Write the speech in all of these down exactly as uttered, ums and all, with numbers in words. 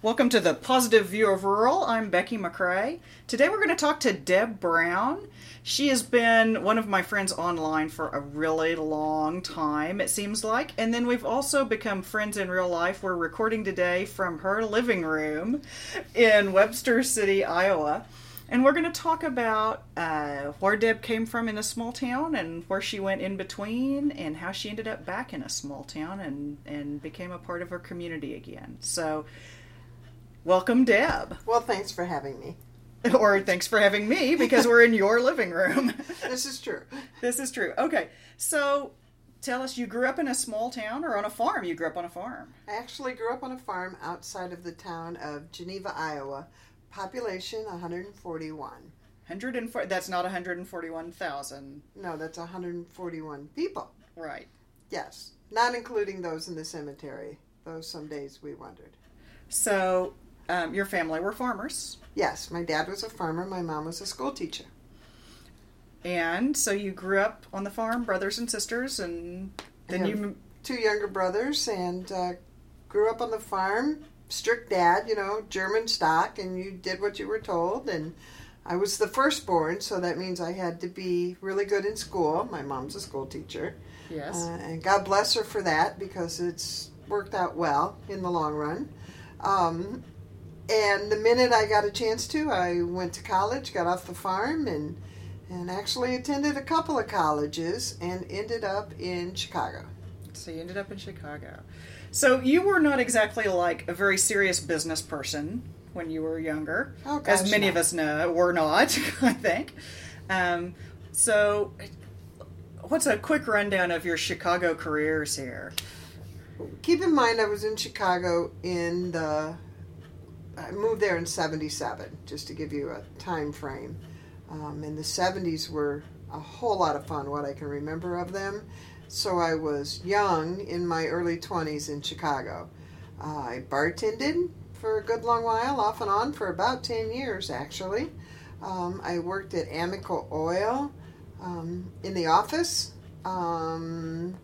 Welcome to the Positive View of Rural. I'm Becky McCrae. Today we're going to talk to Deb Brown. She has been one of my friends online for a really long time, it seems like. And then we've also become friends in real life. We're recording today from her living room in Webster City, Iowa. And we're going to talk about uh, where Deb came from in a small town and where she went in between and how she ended up back in a small town and, and became a part of her community again. So, welcome, Deb. Well, thanks for having me. Or thanks for having me, because we're in your living room. This is true. This is true. Okay, so tell us, you grew up in a small town or on a farm? You grew up on a farm. I actually grew up on a farm outside of the town of Geneva, Iowa. Population one hundred forty-one. one hundred four, that's not one hundred forty-one thousand. No, that's one hundred forty-one people. Right. Yes, not including those in the cemetery. Those some days we wondered. So, um, your family were farmers. Yes, my dad was a farmer. My mom was a school teacher. And so you grew up on the farm, brothers and sisters, and then you... two younger brothers, and uh, grew up on the farm. Strict dad, you know, German stock, and you did what you were told. And I was the firstborn, so that means I had to be really good in school. My mom's a school teacher. Yes. Uh, and God bless her for that, because it's worked out well in the long run. Um, and the minute I got a chance to, I went to college, got off the farm, and and actually attended a couple of colleges and ended up in Chicago. So you ended up in Chicago. So you were not exactly like a very serious business person when you were younger, oh, gosh, as many no. of us know, were not, I think. Um, so what's a quick rundown of your Chicago careers here? Keep in mind, I was in Chicago in the, I moved there in seventy-seven, just to give you a time frame. Um, and the seventies were a whole lot of fun, what I can remember of them. So I was young, in my early twenties in Chicago. Uh, I bartended for a good long while, off and on, for about ten years, actually. Um, I worked at Amico Oil um, in the office. Um,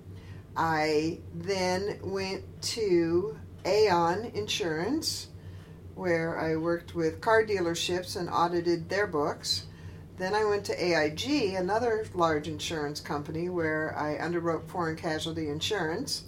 I then went to Aon Insurance, where I worked with car dealerships and audited their books. Then I went to A I G, another large insurance company, where I underwrote foreign casualty insurance.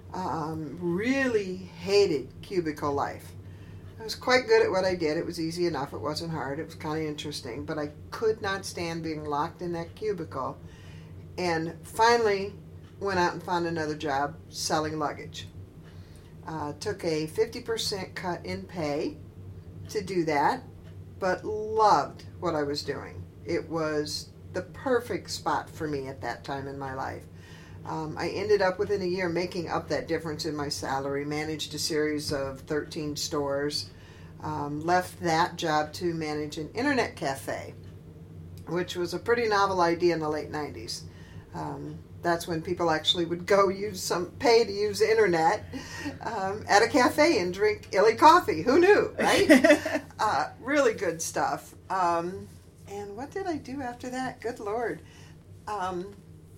Um, really hated cubicle life. I was quite good at what I did. It was easy enough. It wasn't hard. It was kind of interesting. But I could not stand being locked in that cubicle. And finally went out and found another job selling luggage. Uh, took a fifty percent cut in pay to do that, but loved what I was doing. It was the perfect spot for me at that time in my life. Um, I ended up within a year making up that difference in my salary, managed a series of thirteen stores, um, left that job to manage an internet cafe, which was a pretty novel idea in the late nineties. Um, that's when people actually would go use some, pay to use the internet um, at a cafe and drink illy coffee. Who knew, right? uh, really good stuff. Um, And what did I do after that? Good Lord. Um,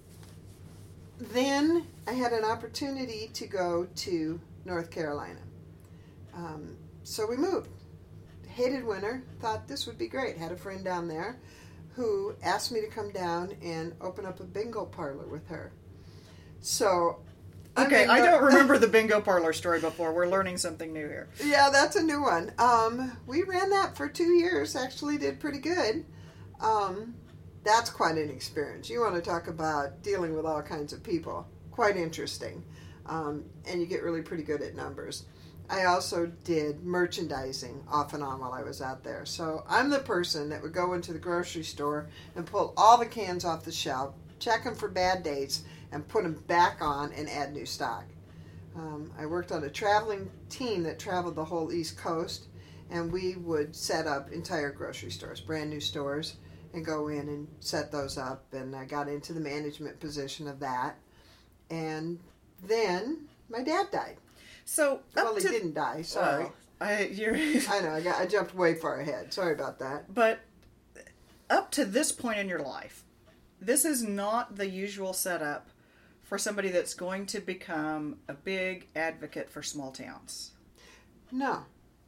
then I had an opportunity to go to North Carolina. Um, so we moved. Hated winter. Thought this would be great. Had a friend down there who asked me to come down and open up a bingo parlor with her. So... Okay, I, I don't remember the bingo parlor story before. We're learning something new here. Yeah, that's a new one. Um, we ran that for two years. Actually did pretty good. Um, that's quite an experience. You want to talk about dealing with all kinds of people. Quite interesting. Um, and you get really pretty good at numbers. I also did merchandising off and on while I was out there. So I'm the person that would go into the grocery store and pull all the cans off the shelf, check them for bad dates, and put them back on and add new stock. Um, I worked on a traveling team that traveled the whole East Coast, and we would set up entire grocery stores, brand new stores, and go in and set those up. And I got into the management position of that. And then my dad died. So, well, to, he didn't die. Sorry. Oh, I, you're, I know. I got. I jumped way far ahead. Sorry about that. But up to this point in your life, this is not the usual setup for somebody that's going to become a big advocate for small towns. No.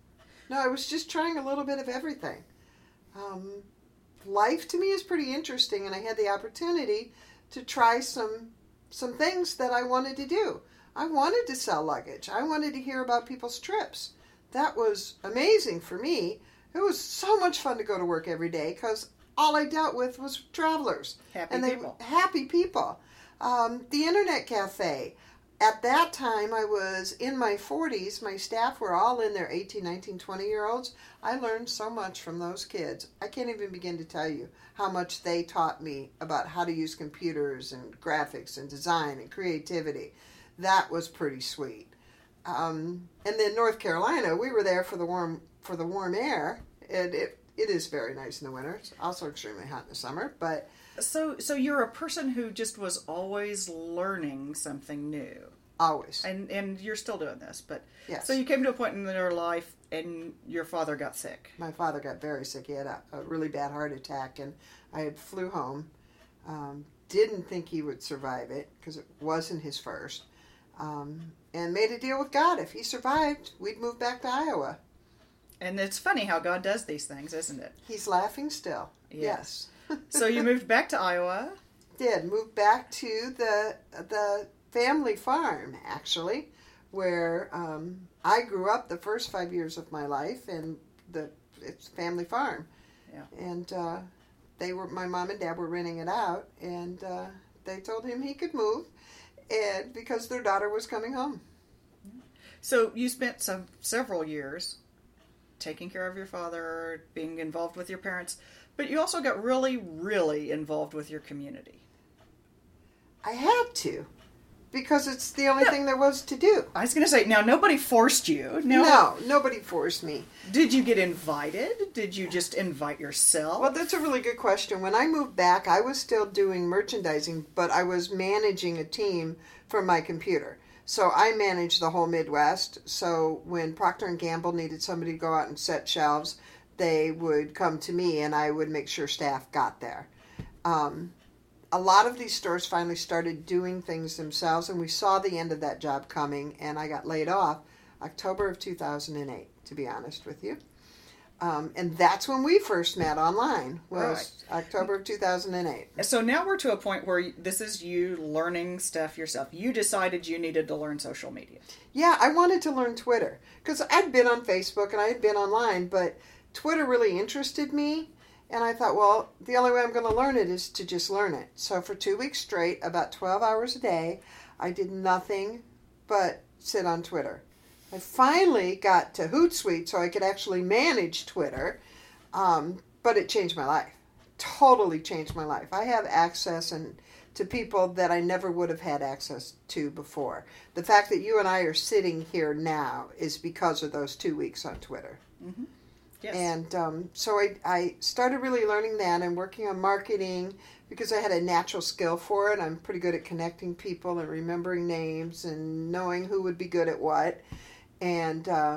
No, I was just trying a little bit of everything. Um, life to me is pretty interesting, and I had the opportunity to try some some things that I wanted to do. I wanted to sell luggage. I wanted to hear about people's trips. That was amazing for me. It was so much fun to go to work every day because all I dealt with was travelers. Happy and they, people. Happy people. Um, the Internet Cafe. At that time, I was in my forties. My staff were all in their eighteen, nineteen, twenty-year-olds. I learned so much from those kids. I can't even begin to tell you how much they taught me about how to use computers and graphics and design and creativity. That was pretty sweet. Um, and then North Carolina, we were there for the warm for the warm air. And it it is very nice in the winter. It's also extremely hot in the summer, but So, so you're a person who just was always learning something new, always. and and you're still doing this. But Yes. so you came to a point in your life, and your father got sick. My father got very sick. He had a, a really bad heart attack, and I had flew home. Um, didn't think he would survive it because it wasn't his first, um, and made a deal with God. If he survived, we'd move back to Iowa. And it's funny how God does these things, isn't it? He's laughing still. Yeah. Yes. So you moved back to Iowa. Did move back to the the family farm, actually, where um, I grew up the first five years of my life, and the it's family farm. Yeah. And uh, they were my mom and dad were renting it out, and uh, they told him he could move, and because their daughter was coming home. So you spent some several years taking care of your father, being involved with your parents, but you also got really, really involved with your community. I had to, because it's the only Yeah. thing there was to do. I was going to say, now nobody forced you. No. No, nobody forced me. Did you get invited? Did you just invite yourself? Well, that's a really good question. When I moved back, I was still doing merchandising, but I was managing a team from my computer. So I managed the whole Midwest. So when Procter and Gamble needed somebody to go out and set shelves, they would come to me, and I would make sure staff got there. Um, a lot of these stores finally started doing things themselves, and we saw the end of that job coming, and I got laid off October of two thousand eight, to be honest with you. Um, and that's when we first met online, was Right. October of two thousand eight. So now we're to a point where you- this is you learning stuff yourself. You decided you needed to learn social media. Yeah, I wanted to learn Twitter, because I'd been on Facebook and I had been online, but Twitter really interested me. And I thought, well, the only way I'm going to learn it is to just learn it. So for two weeks straight, about twelve hours a day, I did nothing but sit on Twitter. I finally got to Hootsuite so I could actually manage Twitter, um, but it changed my life. Totally changed my life. I have access and to people that I never would have had access to before. The fact that you and I are sitting here now is because of those two weeks on Twitter. Mm-hmm. Yes. And um, so I, I started really learning that and working on marketing because I had a natural skill for it. I'm pretty good at connecting people and remembering names and knowing who would be good at what. And uh,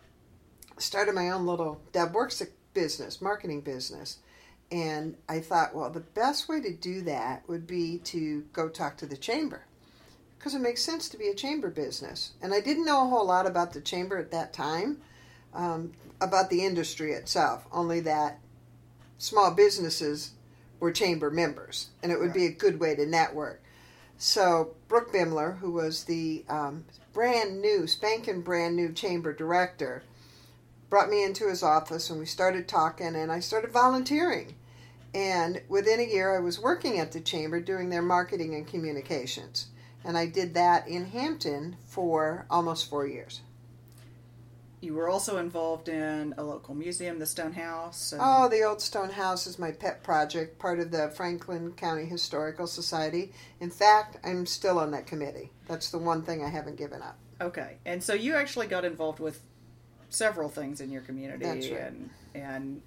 started my own little Deb Works business, marketing business. And I thought, well, the best way to do that would be to go talk to the chamber, because it makes sense to be a chamber business. And I didn't know a whole lot about the chamber at that time, um, about the industry itself, only that small businesses were chamber members, and it would be a good way to network. So Brooke Bimler, who was the um, brand new, spanking brand new chamber director, brought me into his office, and we started talking, and I started volunteering. And within a year, I was working at the chamber doing their marketing and communications. And I did that in Hampton for almost four years. You were also involved in a local museum, the Stone House. And... Oh, the Old Stone House is my pet project, part of the Franklin County Historical Society. In fact, I'm still on that committee. That's the one thing I haven't given up. Okay. And so you actually got involved with several things in your community. That's right. And, and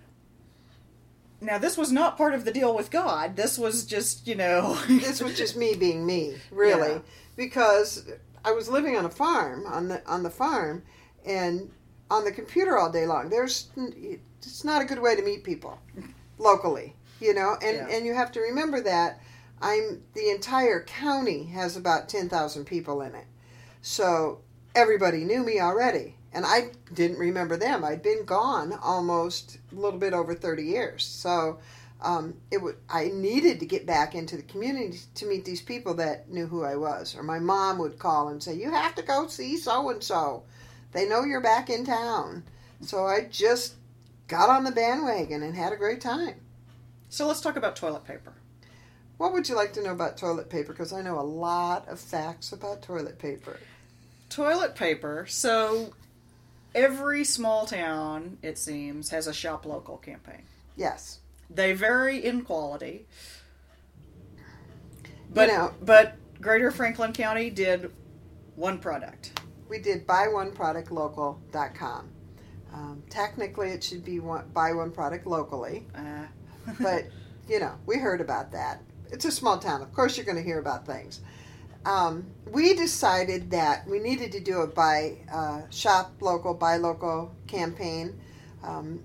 now this was not part of the deal with God. This was just, you know... This was just me being me, really. Yeah. Because I was living on a farm, on the on the farm, and on the computer all day long. There's, it's not a good way to meet people locally, you know. And Yeah. and you have to remember that I'm the entire county has about ten thousand people in it, so everybody knew me already. And I didn't remember them. I'd been gone almost a little bit over thirty years. So um, it would, I needed to get back into the community to meet these people that knew who I was. Or my mom would call and say, you have to go see so-and-so. They know you're back in town. So I just got on the bandwagon and had a great time. So let's talk about toilet paper. What would you like to know about toilet paper? Because I know a lot of facts about toilet paper. Toilet paper, so every small town, it seems, has a Shop Local campaign. Yes. They vary in quality. But, you know, but Greater Franklin County did one product. We did buy one product local dot com. Um, technically, it should be one, buy one product locally. Uh. But, you know, we heard about that. It's a small town. Of course you're going to hear about things. Um, we decided that we needed to do a buy, uh, shop local, buy local campaign. Um,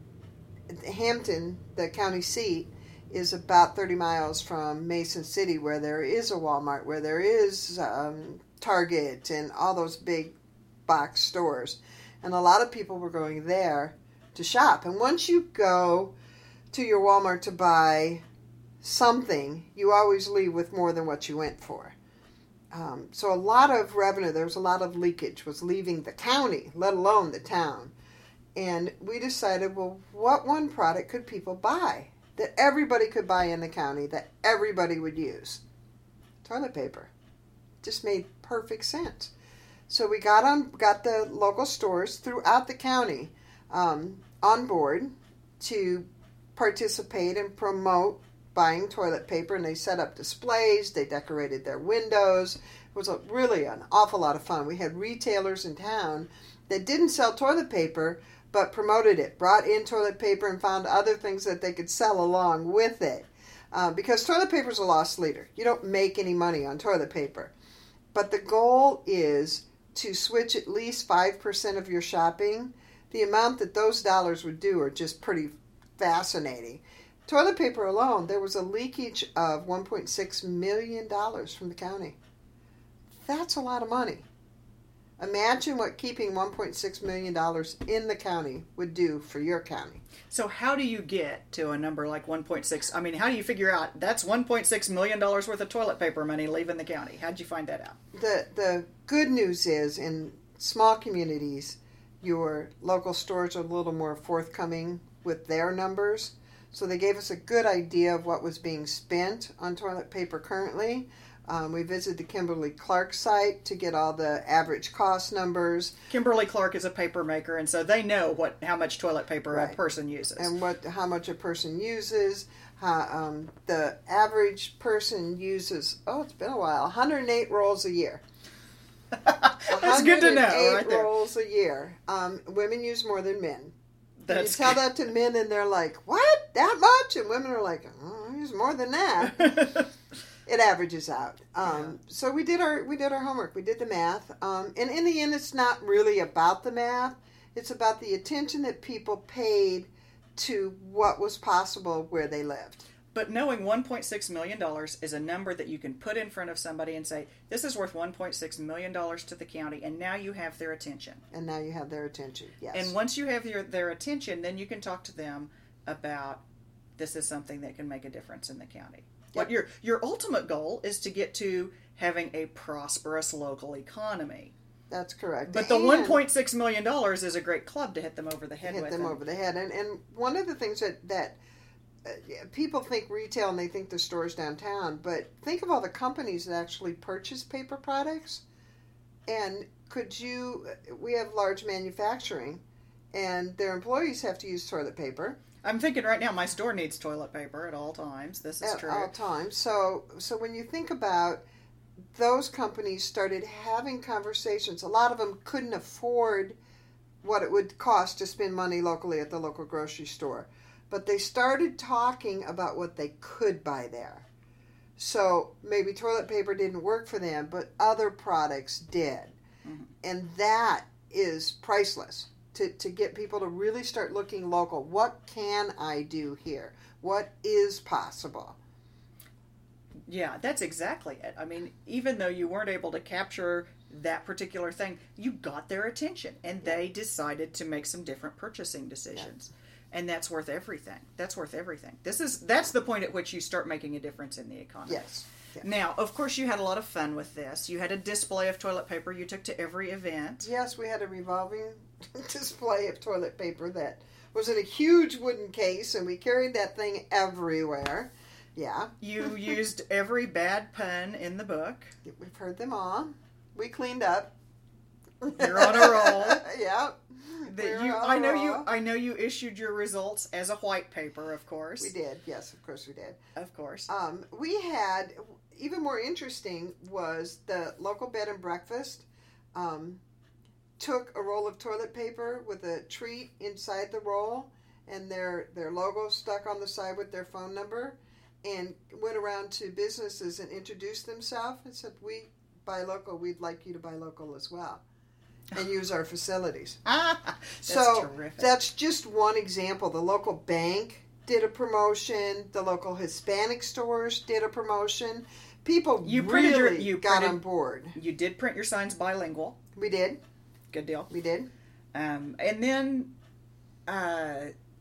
Hampton, the county seat, is about thirty miles from Mason City, where there is a Walmart, where there is um, Target and all those big box stores. And a lot of people were going there to shop. And once you go to your Walmart to buy something, you always leave with more than what you went for. Um, so a lot of revenue, there was a lot of leakage, was leaving the county, let alone the town. And we decided, well, what one product could people buy that everybody could buy in the county, that everybody would use? Toilet paper. Just made perfect sense. So we got on, got the local stores throughout the county um, on board to participate and promote buying toilet paper, and they set up displays, they decorated their windows. It was a, really an awful lot of fun. We had retailers in town that didn't sell toilet paper, but promoted it, brought in toilet paper and found other things that they could sell along with it. Uh, because toilet paper is a lost leader. You don't make any money on toilet paper. But the goal is to switch at least five percent of your shopping. The amount that those dollars would do are just pretty fascinating. Toilet paper alone, there was a leakage of one point six million dollars from the county. That's a lot of money. Imagine what keeping one point six million dollars in the county would do for your county. So how do you get to a number like one point six? I mean, how do you figure out that's one point six million dollars worth of toilet paper money leaving the county? How'd you find that out? The, the good news is in small communities, your local stores are a little more forthcoming with their numbers. So they gave us a good idea of what was being spent on toilet paper currently. Um, we visited the Kimberly Clark site to get all the average cost numbers. Kimberly Clark is a paper maker, and so they know what how much toilet paper Right. a person uses. And what how much a person uses. How, um, the average person uses, oh, it's been a while, one hundred eight rolls a year. That's good to know, right one hundred eight there. rolls a year. Um, women use more than men. That's you tell good. that to men and they're like, what? That much? And women are like, oh, I use more than that. It averages out. Um, Yeah. So we did our we did our homework. We did the math. Um, and in the end, it's not really about the math. It's about the attention that people paid to what was possible where they lived. But knowing one point six million dollars is a number that you can put in front of somebody and say, this is worth one point six million dollars to the county, and now you have their attention. And now you have their attention. Yes. And once you have your, their attention, then you can talk to them about this is something that can make a difference in the county. What your your ultimate goal is to get to having a prosperous local economy. That's correct. But the And one point six million dollars is a great club to hit them over the head hit with. them and- over the head. And and one of the things that that uh, people think retail and they think the stores downtown, but think of all the companies that actually purchase paper products. And could you? We have large manufacturing, and their employees have to use toilet paper. I'm thinking right now my store needs toilet paper at all times. This is At true. all times. So, so when you think about those companies started having conversations, a lot of them couldn't afford what it would cost to spend money locally at the local grocery store. But they started talking about what they could buy there. So maybe toilet paper didn't work for them, but other products did. Mhm. And that is priceless. To, to get people to really start looking local. What can I do here? What is possible? Yeah, that's exactly it. I mean, even though you weren't able to capture that particular thing, you got their attention, and yeah. they decided to make some different purchasing decisions. Yeah. And that's worth everything. That's worth everything. This is that's the point at which you start making a difference in the economy. Yes. yes. Now, of course, you had a lot of fun with this. You had a display of toilet paper you took to every event. Yes, we had a revolving display of toilet paper that was in a huge wooden case, and we carried that thing everywhere. Yeah. You used every bad pun in the book. We've heard them all. We cleaned up. You're on a roll. Yeah. That you, I know you. I know you issued your results as a white paper, of course. We did. Yes, of course we did. Of course. Um, we had even more interesting was the local bed and breakfast um, took a roll of toilet paper with a treat inside the roll and their their logo stuck on the side with their phone number, and went around to businesses and introduced themselves and said, "We buy local. We'd like you to buy local as well." And use our facilities. Ah, that's so terrific. That's just one example. The local bank did a promotion. The local Hispanic stores did a promotion. People you really your, you got printed, on board. You did print your signs bilingual. We did. Good deal. We did. Um, and then, uh,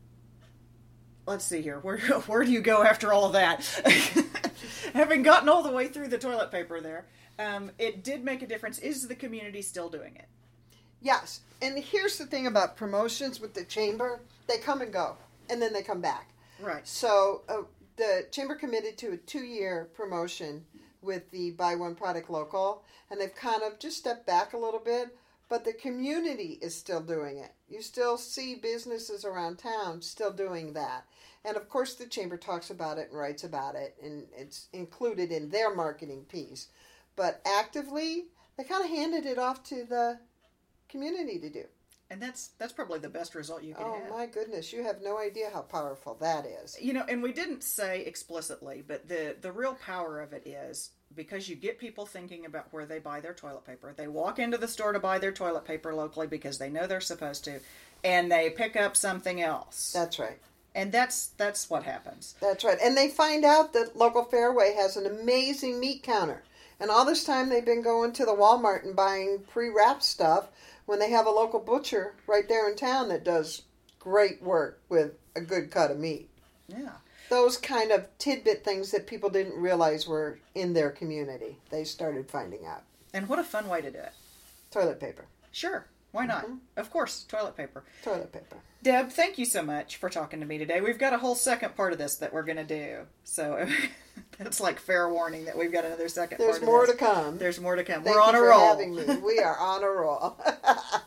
let's see here. Where where do you go after all of that? Having gotten all the way through the toilet paper there, um, it did make a difference. Is the community still doing it? Yes, and here's the thing about promotions with the chamber. They come and go, and then they come back. Right. So uh, the chamber committed to a two-year promotion with the Buy One Product Local, and they've kind of just stepped back a little bit, but the community is still doing it. You still see businesses around town still doing that. And, of course, the chamber talks about it and writes about it, and it's included in their marketing piece. But actively, they kind of handed it off to the community to do. And that's that's probably the best result you can oh, have. Oh my goodness, you have no idea how powerful that is. You know, and we didn't say explicitly, but the the real power of it is because you get people thinking about where they buy their toilet paper. They walk into the store to buy their toilet paper locally because they know they're supposed to, and they pick up something else. That's right. And that's that's what happens. That's right. And they find out that Local Fairway has an amazing meat counter. And all this time they've been going to the Walmart and buying pre-wrapped stuff when they have a local butcher right there in town that does great work with a good cut of meat. Yeah. Those kind of tidbit things that people didn't realize were in their community, they started finding out. And what a fun way to do it. Toilet paper. Sure. Why not? Mm-hmm. Of course, toilet paper. Toilet paper. Deb, thank you so much for talking to me today. We've got a whole second part of this that we're going to do. So that's like fair warning that we've got another second There's part of more this. to come. There's more to come. Thank we're on you a for roll. having me. We are on a roll.